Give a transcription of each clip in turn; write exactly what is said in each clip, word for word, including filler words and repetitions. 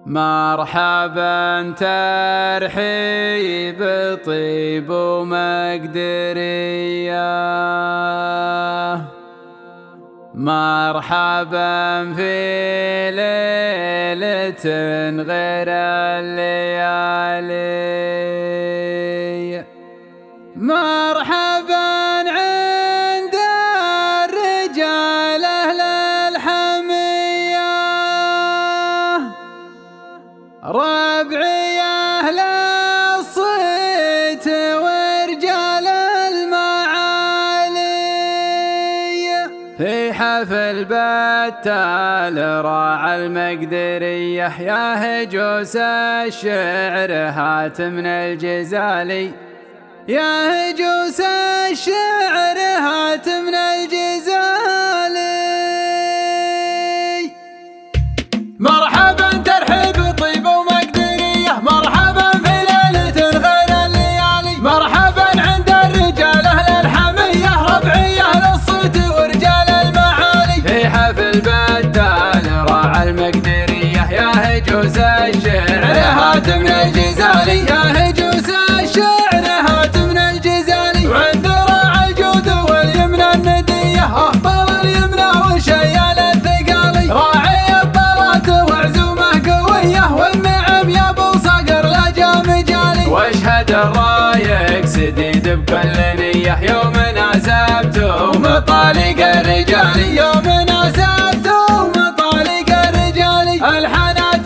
مرحبا ترحيب طيب ومقدرية، مرحبا في ليلة غير الليالي، مرحبا عند الرجال أهل الحمية، ربعي أهل الصيت ورجال المعالي، في حفل بتال راعى المقدرية، يا هجوس الشعر هات من الجزالي، يا هجوس الشعر هات من الجزالي. مرحبا ترحيب طيب ومقدرية، مرحبا في ليلة غير الليالي، مرحبا عند الرجال أهل الحمية، ربعي أهل الصيت ورجال المعالي، في حفل بتال راعى المقدرية، يا هجوس الشعر هات من الجزالي، يا هجوس الشعر هات من الجزالي، وعند راعى الجود واليمنى الندية، أخطر اليمنى وشيال الثقالي، راعي الطلات وعزومه قوية، والنعم يا ابو صقر لا جا مجالي، واشهد الرايق سديد بكل نية، يوم ناسبته مطالق الرجالي، يوم ناسبته مطالق الرجالي، الحنات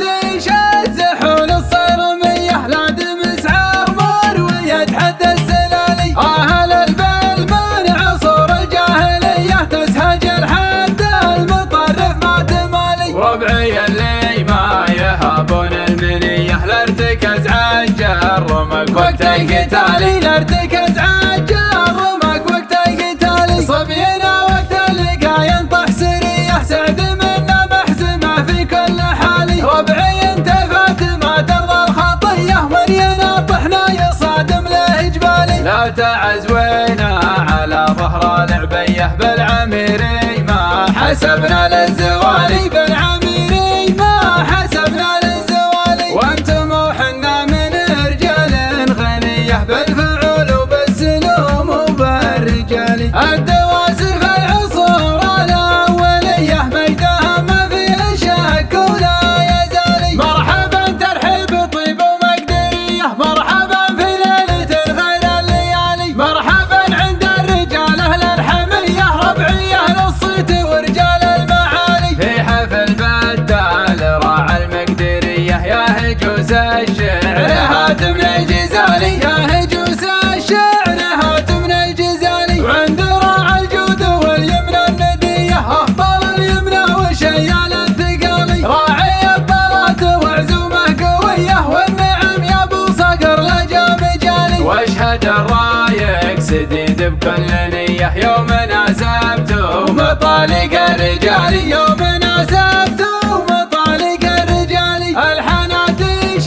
يشزحون الصيرمية، لا دمس عمر ويتحدى السلالي، اهل البل من عصور الجاهلية، تسهج الحد المطرف ما تمالي، وربعي اللي ما يهابون المنية، لا ارتكز عجل رمك وقت القتالي، لا ارتكز عجل رمك وقت القتالي، صبينا وقت اللقا ينطح سرية، سعد منا محزمة في كل حالي، ربعي انت فاتمة ترضى الخطية، من يناطحنا يصادم له جبالي، لا تعزوينا على ظهر العبية، بالعميري ما حسبنا للزوالي، بالعميري ما حسبنا للزوالي، وانتم وحنا من رجال غنية، بالفعول وبالسلوم وبالرجالي، الدواسر في العصور الأولية، مجدها ما فيه شك ولا يزالي، مرحبا ترحيب طيب ومقدرية، مرحبا في ليلة غير الليالي، مرحبا عند الرجال أهل الحمية، ربعي أهل الصيت ورجال المعالي، في حفل بتال راعى المقدرية، يا هجوس الشعر هات من الجزالي، يا هجوس الشعر هات من الجزالي، وعند راعى الجود واليمنى الندية، أخطر اليمنى وشيال الثقالي، راعي الطلات وعزومه قوية، والنعم يا ابو صقر لا جا مجالي، واشهد الرايق سديد بكل نية، يوم ناسبته مطالق الرجالي، يوم ناسبته مطالق الرجالي، الحنات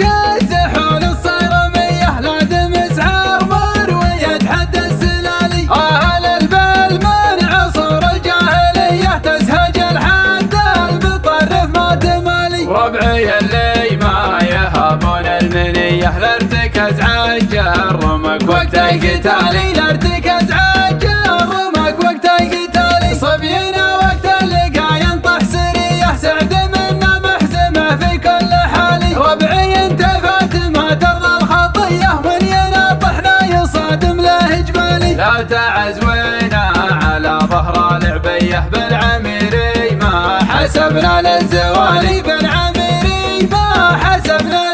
يشزحون الصيرمية، لا دمس عمر ويتحدى السلالي، اهل البل من عصور الجاهلية، تسهج الحد المطرف ما تمالي، وربعي اللي ما يهابون المنية، لا ارتكز عجل رمك وقت القتالي، لا ارتكز عجل رمك وقت القتالي، صبينا وقت اللقا ينطح سرية، سعد منا محزمة في كل حالي، ربعي انت فاتمة ترضى الخطية، من يناطحنا يصادم له جبالي، لا تعزوينا على ظهر العبية، بالعميري ما حسبنا للزوالي، بالعميري ما حسبنا